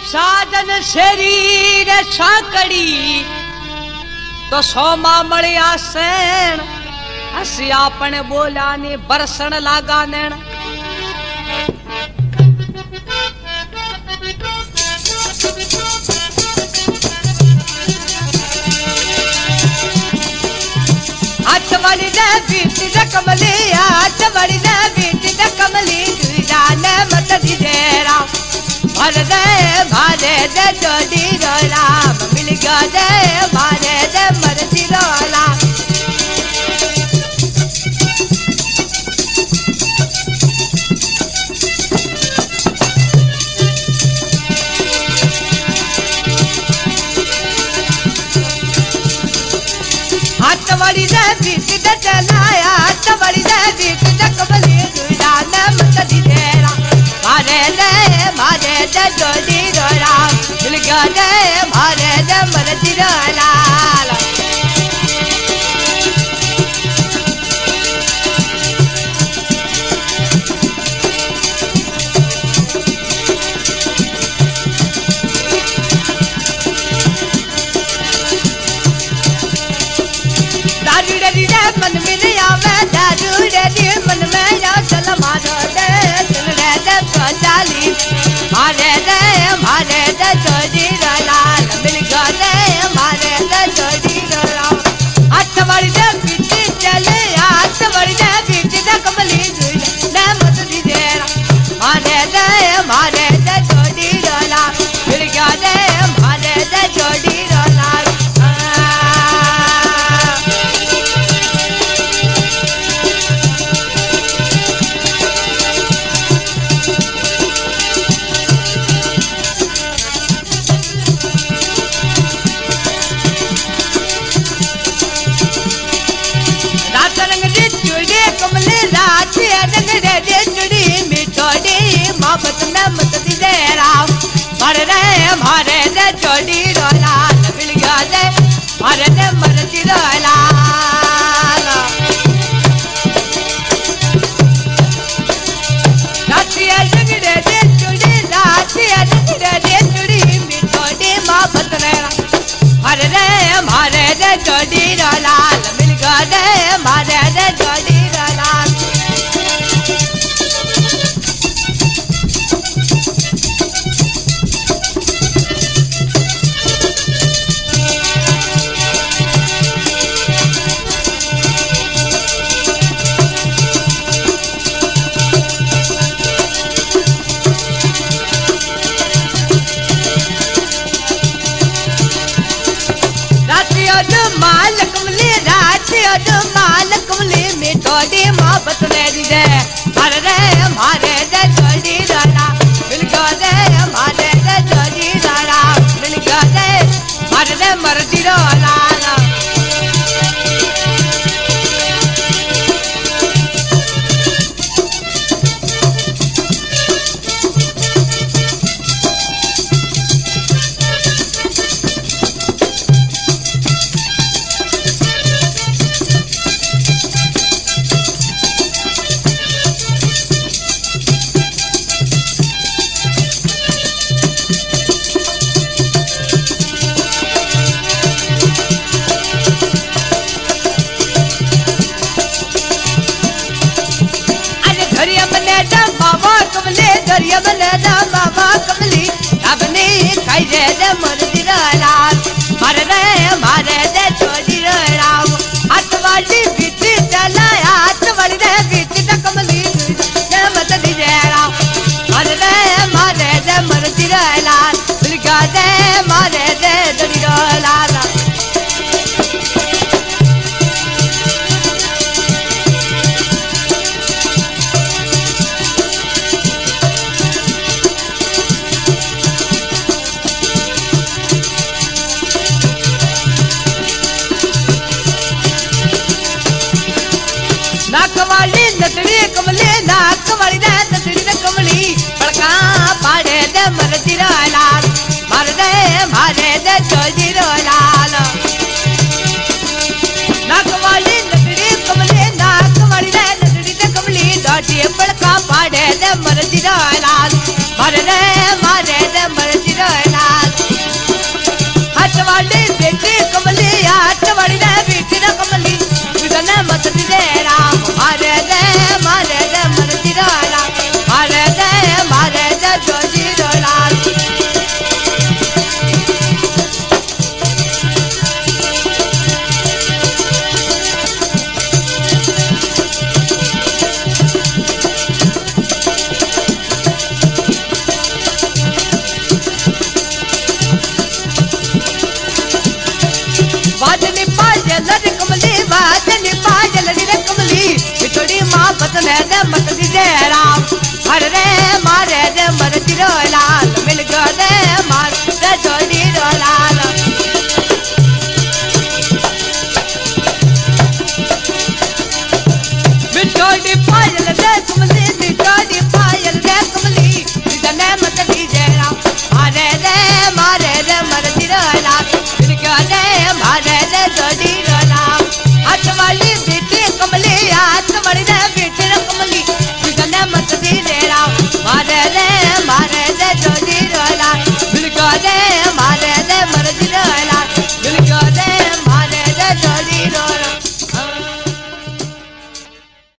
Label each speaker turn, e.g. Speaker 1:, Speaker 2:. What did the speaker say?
Speaker 1: साजन शरीर छाकड़ी तो सोमा मळिया सेण हसी आपने बोला ने बरसण लागा नैण हाथ वाली ने बीट दे कमली हाथ वाली ने बीट दे कमली जाने मत दीजेरा भर दे भारे दे जोड़ी रोला मिल गया दे भारे दे मर्जी रोला हाथ वाली ने बीट दे चलाया हाथ वाली ने बीट दे कमली जाने मत दीजेरा भारे दे जोड़ी रोला मिल गया दे भारे दे मर्जी रोला मन में नहीं आवे दारू रे मन में जाओ चल मारो दे चल रे दे चाली मारे दे जोड़ी रोला मिल गया दे मारे दे जोड़ी रोला हाथ वाली दे पीछे चले हाथ वाली दे पीछे दे कमली ने मत दीजेरा मारे दे जोड़ी रोला मिल गया दे मारे दे जोड़ी रोला मोहब्बत में मत दीजेरा मारे दे जोड़ी रोला मिल गया दे मारे दे मर्जी रोला रातिया जगड़े दे चुड़ी रातिया जगड़े दे चुड़ी मिठोड़ी मोहब्बत में मारे दे जोड़ी रोला मिल गया दे मारे दे जोड़ी रोला मिठोड़ी मोहब्बत मेरी दे मारे दे जोड़ी रोला मिल गया दे मारे दे जोड़ी रोला मिल गया दे मारे दे मर्जी रोला दरिया बने दा बाबा कमली अपने खाई दे मर्जी रोला मारे दे जोड़ी रोला हाथ वाली बीच चला हाथ वाली दे बीच दे कमली ने मत दीजेरा मारे दे मर्जी रोला मिल गया दे मारे दे जोड़ी रोला मत ने दे मत दी दे राम हर रे मारे दे मर दिरो लाल मिल गयो दे मार दे जोड़ी रो लाल बिटोड़ी पायल दे कमली बिटोड़ी पायल दे कमली दने मत दी दे राम मारे दे मर दिरो लाल मिल गयो दे मारे दे जोड़ी रो लाल हाथ वाली बेटी कमली हाथ वाली दे बेटी कमली दने मत दी दे राम